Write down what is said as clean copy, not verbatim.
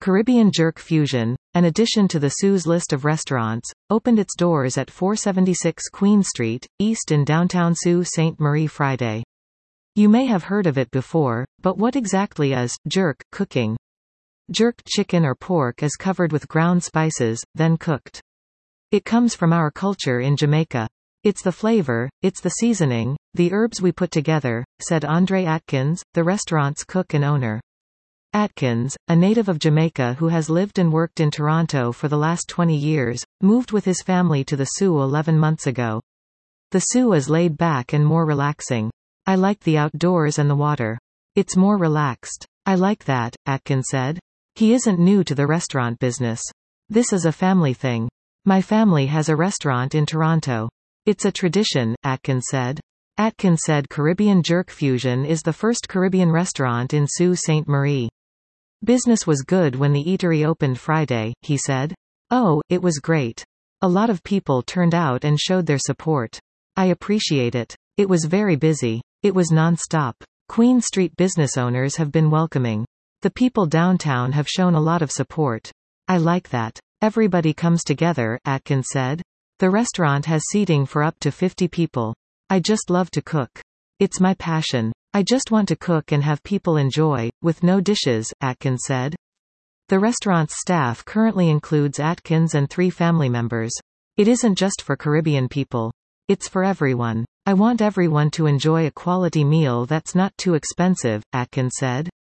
Caribbean Jerk Fusion, an addition to the Sue's list of restaurants, opened its doors at 476 Queen Street, East in downtown Sault Ste. Marie Friday. You may have heard of it before, but what exactly is jerk cooking? Jerked chicken or pork is covered with ground spices, then cooked. It comes from our culture in Jamaica. It's the flavor, it's the seasoning, the herbs we put together, said Andre Atkins, the restaurant's cook and owner. Atkins, a native of Jamaica who has lived and worked in Toronto for the last 20 years, moved with his family to the Soo 11 months ago. The Soo is laid back and more relaxing. I like the outdoors and the water. It's more relaxed. I like that, Atkins said. He isn't new to the restaurant business. This is a family thing. My family has a restaurant in Toronto. It's a tradition, Atkins said. Atkins said Caribbean Jerk Fusion is the first Caribbean restaurant in Sault Ste. Marie. Business was good when the eatery opened Friday, he said. Oh, it was great. A lot of people turned out and showed their support. I appreciate it. It was very busy. It was non-stop. Queen Street business owners have been welcoming. The people downtown have shown a lot of support. I like that. Everybody comes together, Atkins said. The restaurant has seating for up to 50 people. I just love to cook. It's my passion. I just want to cook and have people enjoy, with no dishes, Atkins said. The restaurant's staff currently includes Atkins and 3 family members. It isn't just for Caribbean people. It's for everyone. I want everyone to enjoy a quality meal that's not too expensive, Atkins said.